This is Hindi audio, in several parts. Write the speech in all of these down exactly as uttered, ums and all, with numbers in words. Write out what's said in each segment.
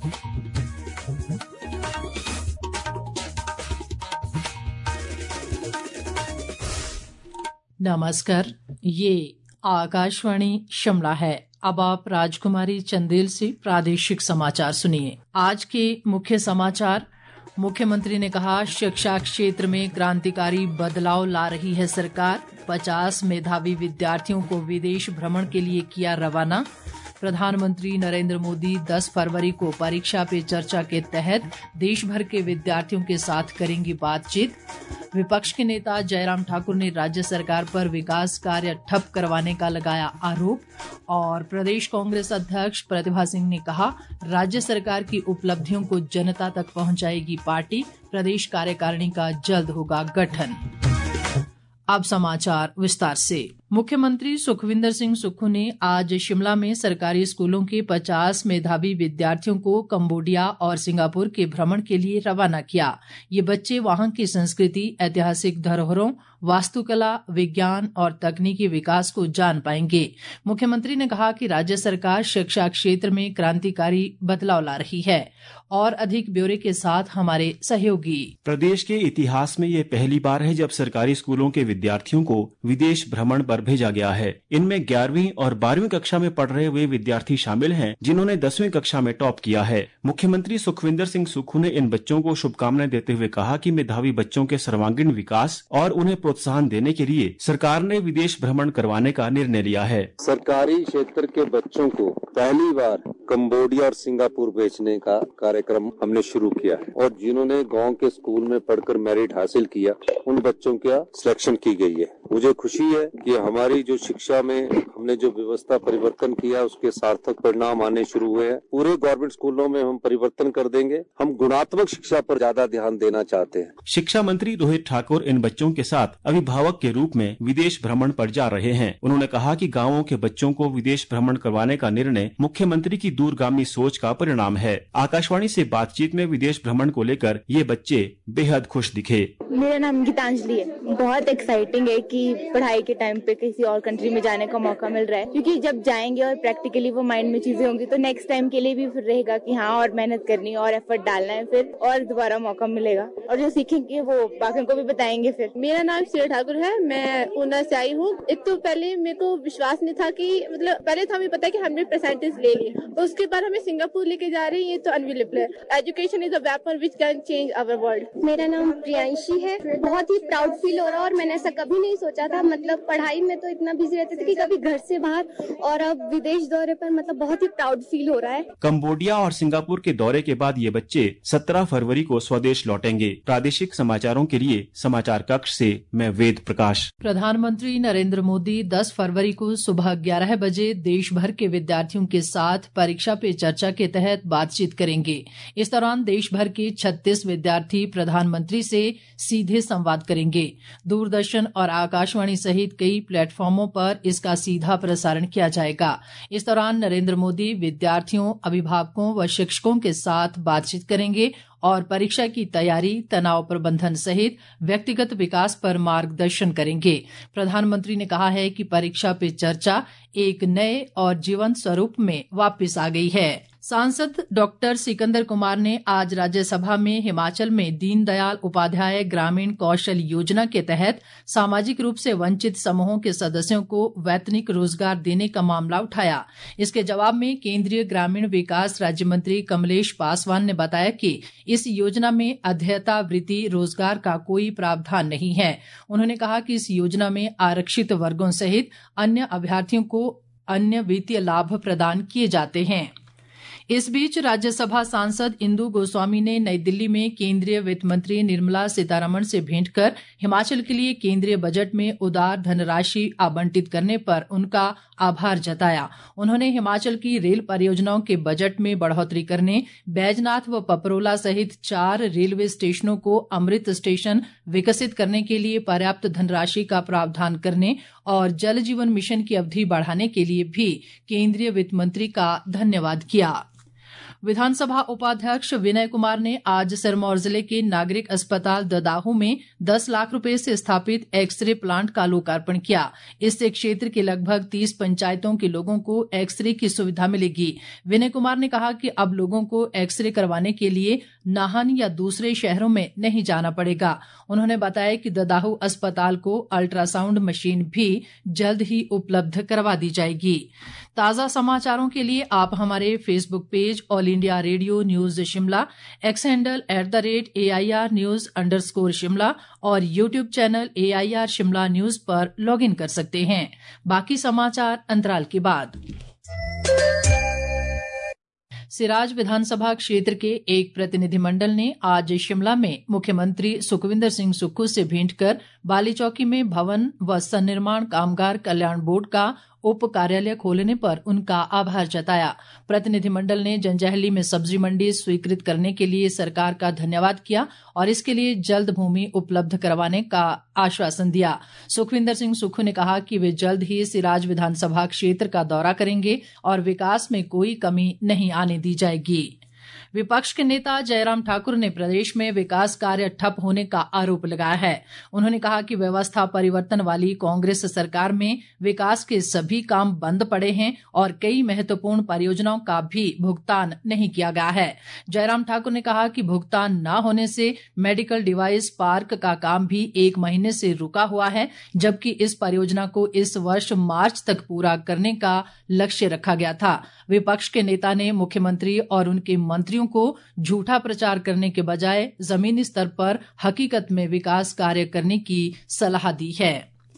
नमस्कार, ये आकाशवाणी शिमला है। अब आप राजकुमारी चंदेल से प्रादेशिक समाचार सुनिए। आज के मुख्य समाचार। मुख्यमंत्री ने कहा, शिक्षा क्षेत्र में क्रांतिकारी बदलाव ला रही है सरकार। पचास मेधावी विद्यार्थियों को विदेश भ्रमण के लिए किया रवाना। प्रधानमंत्री नरेंद्र मोदी दस फरवरी को परीक्षा पे चर्चा के तहत देश भर के विद्यार्थियों के साथ करेंगी बातचीत। विपक्ष के नेता जयराम ठाकुर ने राज्य सरकार पर विकास कार्य ठप करवाने का लगाया आरोप। और प्रदेश कांग्रेस अध्यक्ष प्रतिभा सिंह ने कहा, राज्य सरकार की उपलब्धियों को जनता तक पहुंचाएगी पार्टी। प्रदेश कार्यकारिणी का जल्द होगा गठन। अब समाचार विस्तार से। मुख्यमंत्री सुखविंदर सिंह सुक्खू ने आज शिमला में सरकारी स्कूलों के पचास मेधावी विद्यार्थियों को कंबोडिया और सिंगापुर के भ्रमण के लिए रवाना किया। ये बच्चे वहां की संस्कृति, ऐतिहासिक धरोहरों, वास्तुकला, विज्ञान और तकनीकी विकास को जान पाएंगे। मुख्यमंत्री ने कहा कि राज्य सरकार शिक्षा क्षेत्र में क्रांतिकारी बदलाव ला रही है। और अधिक ब्यौरे के साथ हमारे सहयोगी। प्रदेश के इतिहास में ये पहली बार है जब सरकारी स्कूलों के विद्यार्थियों को विदेश भ्रमण पर भेजा गया है। इनमें ग्यारहवीं और बारहवीं कक्षा में पढ़ रहे वे विद्यार्थी शामिल हैं जिन्होंने दसवीं कक्षा में टॉप किया है। मुख्यमंत्री सुखविंदर सिंह सुक्खू ने इन बच्चों को शुभकामनाएं देते हुए कहा कि मेधावी बच्चों के सर्वांगीण विकास और उन्हें प्रोत्साहन देने के लिए सरकार ने विदेश भ्रमण करवाने का निर्णय लिया है। सरकारी क्षेत्र के बच्चों को पहली बार कंबोडिया और सिंगापुर भेजने का कार्यक्रम हमने शुरू किया है और जिन्होंने गांव के स्कूल में पढ़कर मेरिट हासिल किया उन बच्चों का सिलेक्शन की गई है। मुझे खुशी है कि हमारी जो शिक्षा में हमने जो व्यवस्था परिवर्तन किया उसके सार्थक परिणाम आने शुरू हुए हैं। पूरे गवर्नमेंट स्कूलों में हम परिवर्तन कर देंगे। हम गुणात्मक शिक्षा पर ज्यादा ध्यान देना चाहते हैं। शिक्षा मंत्री रोहित ठाकुर इन बच्चों के साथ अभिभावक के रूप में विदेश भ्रमण पर जा रहे हैं। उन्होंने कहा कि गाँवों के बच्चों को विदेश भ्रमण करवाने का निर्णय मुख्यमंत्री की दूरगामी सोच का परिणाम है। आकाशवाणी से बातचीत में विदेश भ्रमण को लेकर ये बच्चे बेहद खुश दिखे। मेरा नाम गीतांजलि है। बहुत एक्साइटिंग है कि पढ़ाई के टाइम पे किसी और कंट्री में जाने का मौका मिल रहा है, क्योंकि जब जाएंगे और प्रैक्टिकली वो माइंड में चीजें होंगी तो नेक्स्ट टाइम के लिए भी फिर रहेगा कि हाँ और मेहनत करनी है और एफर्ट डालना है, फिर और दोबारा मौका मिलेगा और जो सीखेंगे वो बाकियों को भी बताएंगे। फिर मेरा नाम श्रेया ठाकुर है। मैं ऊना से आई हूँ। एक तो पहले मेरे को विश्वास नहीं था कि मतलब पहले तो हमें पता है कि हंड्रेड परसेंटेज ले लिए, तो उसके बाद हमें सिंगापुर लेके जा रहे हैं। ये तो अनबिलीवेबल है। Education is a weapon which can change our world. मेरा नाम प्रियांशी है। बहुत ही प्राउड फील हो रहा है और मैंने ऐसा कभी नहीं सोचा था। मतलब पढ़ाई में तो इतना बिजी रहते थे कि कभी घर से बाहर, और अब विदेश दौरे पर मतलब बहुत ही प्राउड फील हो रहा है। कंबोडिया और सिंगापुर के दौरे के बाद ये बच्चे सत्रह फरवरी को स्वदेश लौटेंगे। प्रादेशिक समाचारों के लिए समाचार कक्ष से मैं वेद प्रकाश। प्रधानमंत्री नरेंद्र मोदी दस फरवरी को सुबह ग्यारह बजे देश भर के विद्यार्थियों के साथ परीक्षा पे चर्चा के तहत बातचीत करेंगे। इस दौरान देश भर के छत्तीस विद्यार्थी प्रधानमंत्री से सीधे संवाद करेंगे। दूरदर्शन और आकाशवाणी सहित कई प्लेटफॉर्मों पर इसका सीधा प्रसारण किया जाएगा। इस दौरान नरेंद्र मोदी विद्यार्थियों, अभिभावकों व शिक्षकों के साथ बातचीत करेंगे और परीक्षा की तैयारी, तनाव प्रबंधन सहित व्यक्तिगत विकास पर मार्गदर्शन करेंगे। प्रधानमंत्री ने कहा है कि परीक्षा पे चर्चा एक नए और जीवंत स्वरूप में वापस आ गई है। सांसद डॉक्टर सिकंदर कुमार ने आज राज्यसभा में हिमाचल में दीनदयाल उपाध्याय ग्रामीण कौशल योजना के तहत सामाजिक रूप से वंचित समूहों के सदस्यों को वैतनिक रोजगार देने का मामला उठाया। इसके जवाब में केंद्रीय ग्रामीण विकास राज्य मंत्री कमलेश पासवान ने बताया कि इस योजना में अध्ययता वृत्ति रोजगार का कोई प्रावधान नहीं है। उन्होंने कहा कि इस योजना में आरक्षित वर्गों सहित अन्य अभ्यर्थियों को अन्य वित्तीय लाभ प्रदान किए जाते हैं। इस बीच राज्यसभा सांसद इंदु गोस्वामी ने नई दिल्ली में केंद्रीय वित्त मंत्री निर्मला सीतारमण से भेंट कर हिमाचल के लिए केंद्रीय बजट में उदार धनराशि आवंटित करने पर उनका आभार जताया। उन्होंने हिमाचल की रेल परियोजनाओं के बजट में बढ़ोतरी करने, बैजनाथ व पपरोला सहित चार रेलवे स्टेशनों को अमृत स्टेशन विकसित करने के लिए पर्याप्त धनराशि का प्रावधान करने और जल जीवन मिशन की अवधि बढ़ाने के लिए भी केंद्रीय वित्त मंत्री का धन्यवाद किया। विधानसभा उपाध्यक्ष विनय कुमार ने आज सिरमौर जिले के नागरिक अस्पताल ददाहू में दस लाख रुपए से स्थापित एक्सरे प्लांट का लोकार्पण किया। इससे क्षेत्र के लगभग तीस पंचायतों के लोगों को एक्सरे की सुविधा मिलेगी। विनय कुमार ने कहा कि अब लोगों को एक्सरे करवाने के लिए नाहन या दूसरे शहरों में नहीं जाना पड़ेगा। उन्होंने बताया कि ददाहू अस्पताल को अल्ट्रासाउंड मशीन भी जल्द ही उपलब्ध करवा दी जाएगी। ताजा समाचारों के लिए आप हमारे Facebook page All India Radio news Shimla, X handle at the rate A I R news underscore Shimla और YouTube channel A I R Shimla news पर लॉग इन कर सकते हैं। बाकी समाचार अंतराल के बाद। सिराज विधानसभा क्षेत्र के एक प्रतिनिधिमंडल ने आज शिमला में मुख्यमंत्री सुखविंदर सिंह सुक्खू से भेंट कर बालीचौकी में भवन व सन्निर्माण कामगार कल्याण बोर्ड का उप कार्यालय खोलने पर उनका आभार जताया। प्रतिनिधिमंडल ने जंजैहली में सब्जी मंडी स्वीकृत करने के लिए सरकार का धन्यवाद किया और इसके लिए जल्द भूमि उपलब्ध करवाने का आश्वासन दिया। सुखविंदर सिंह सुक्खू ने कहा कि वे जल्द ही सिराज विधानसभा क्षेत्र का दौरा करेंगे और विकास में कोई कमी नहीं आने दी जाएगी। विपक्ष के नेता जयराम ठाकुर ने प्रदेश में विकास कार्य ठप होने का आरोप लगाया है। उन्होंने कहा कि व्यवस्था परिवर्तन वाली कांग्रेस सरकार में विकास के सभी काम बंद पड़े हैं और कई महत्वपूर्ण परियोजनाओं का भी भुगतान नहीं किया गया है। जयराम ठाकुर ने कहा कि भुगतान न होने से मेडिकल डिवाइस पार्क का काम भी एक महीने से रुका हुआ है, जबकि इस परियोजना को इस वर्ष मार्च तक पूरा करने का लक्ष्य रखा गया था। विपक्ष के नेता ने मुख्यमंत्री और उनके मंत्रियों को झूठा प्रचार करने के बजाय जमीनी स्तर पर हकीकत में विकास कार्य करने की सलाह दी है।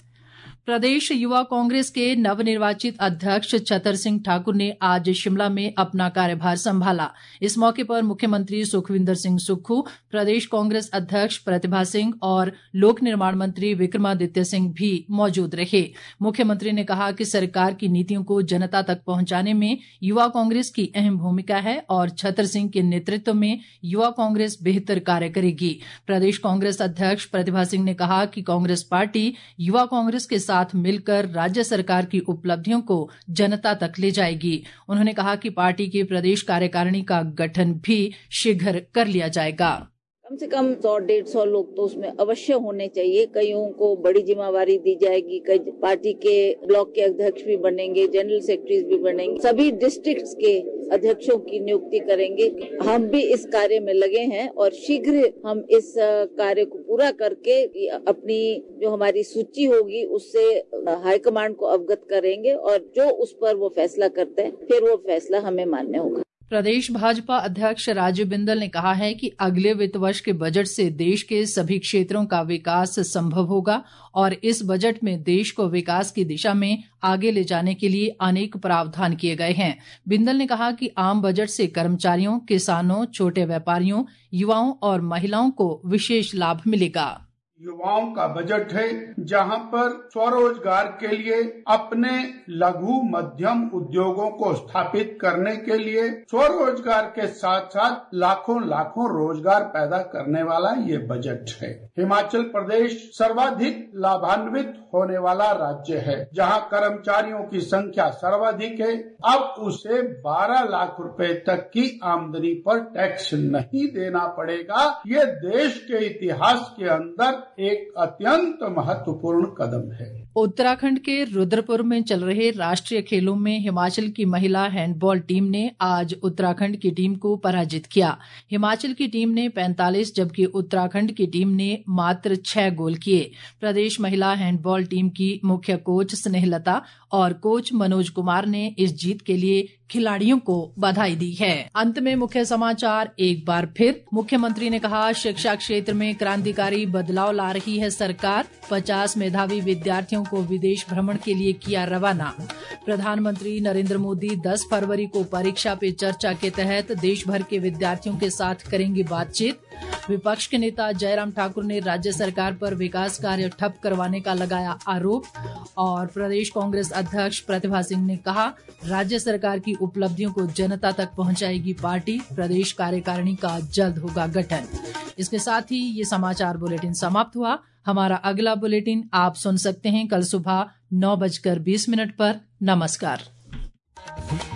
प्रदेश युवा कांग्रेस के नवनिर्वाचित अध्यक्ष छतर सिंह ठाकुर ने आज शिमला में अपना कार्यभार संभाला। इस मौके पर मुख्यमंत्री सुखविंदर सिंह सुक्खू, प्रदेश कांग्रेस अध्यक्ष प्रतिभा सिंह और लोक निर्माण मंत्री विक्रमादित्य सिंह भी मौजूद रहे। मुख्यमंत्री ने कहा कि सरकार की नीतियों को जनता तक पहुंचाने में युवा कांग्रेस की अहम भूमिका है और छतर सिंह के नेतृत्व में युवा कांग्रेस बेहतर कार्य करेगी। प्रदेश कांग्रेस अध्यक्ष प्रतिभा सिंह ने कहा कि कांग्रेस पार्टी युवा कांग्रेस के साथ मिलकर राज्य सरकार की उपलब्धियों को जनता तक ले जाएगी। उन्होंने कहा कि पार्टी की प्रदेश कार्यकारिणी का गठन भी शीघ्र कर लिया जाएगा। कम से कम सौ डेढ़ सौ लोग तो उसमें अवश्य होने चाहिए। कईयों को बड़ी जिम्मेवारी दी जाएगी। कई पार्टी के ब्लॉक के अध्यक्ष भी बनेंगे, जनरल सेक्रेटरीज भी बनेंगे, सभी डिस्ट्रिक्ट्स के अध्यक्षों की नियुक्ति करेंगे। हम भी इस कार्य में लगे हैं और शीघ्र हम इस कार्य को पूरा करके अपनी जो हमारी सूची होगी उससे हाईकमांड को अवगत करेंगे और जो उस पर वो फैसला करते हैं फिर वो फैसला हमें मान्य होगा। प्रदेश भाजपा अध्यक्ष राजीव बिंदल ने कहा है कि अगले वित्त वर्ष के बजट से देश के सभी क्षेत्रों का विकास संभव होगा और इस बजट में देश को विकास की दिशा में आगे ले जाने के लिए अनेक प्रावधान किए गए हैं। बिंदल ने कहा कि आम बजट से कर्मचारियों, किसानों, छोटे व्यापारियों, युवाओं और महिलाओं को विशेष लाभ मिलेगा। युवाओं का बजट है जहां पर स्वरोजगार के लिए अपने लघु मध्यम उद्योगों को स्थापित करने के लिए स्वरोजगार के साथ साथ लाखों लाखों रोजगार पैदा करने वाला ये बजट है। हिमाचल प्रदेश सर्वाधिक लाभान्वित होने वाला राज्य है, जहां कर्मचारियों की संख्या सर्वाधिक है। अब उसे बारह लाख रुपए तक की आमदनी पर टैक्स नहीं देना पड़ेगा। ये देश के इतिहास के अंदर एक अत्यंत महत्वपूर्ण कदम है। उत्तराखंड के रुद्रपुर में चल रहे राष्ट्रीय खेलों में हिमाचल की महिला हैंडबॉल टीम ने आज उत्तराखंड की टीम को पराजित किया। हिमाचल की टीम ने पैंतालीस जबकि उत्तराखंड की टीम ने मात्र छह गोल किए। प्रदेश महिला हैंडबॉल टीम की मुख्य कोच स्नेहलता और कोच मनोज कुमार ने इस जीत के लिए खिलाड़ियों को बधाई दी है। अंत में मुख्य समाचार एक बार फिर। मुख्यमंत्री ने कहा, शिक्षा क्षेत्र में क्रांतिकारी बदलाव ला रही है सरकार। पचास मेधावी विद्यार्थियों को विदेश भ्रमण के लिए किया रवाना। प्रधानमंत्री नरेंद्र मोदी दस फरवरी को परीक्षा पे चर्चा के तहत देश भर के विद्यार्थियों के साथ करेंगे बातचीत। विपक्ष के नेता जयराम ठाकुर ने राज्य सरकार पर विकास कार्य ठप करवाने का लगाया आरोप। और प्रदेश कांग्रेस अध्यक्ष प्रतिभा सिंह ने कहा, राज्य सरकार की उपलब्धियों को जनता तक पहुंचाएगी पार्टी। प्रदेश कार्यकारिणी का जल्द होगा गठन। इसके साथ ही ये समाचार बुलेटिन समाप्त हुआ। हमारा अगला बुलेटिन आप सुन सकते हैं कल सुबह नौ बजकर बीस मिनट पर। नमस्कार।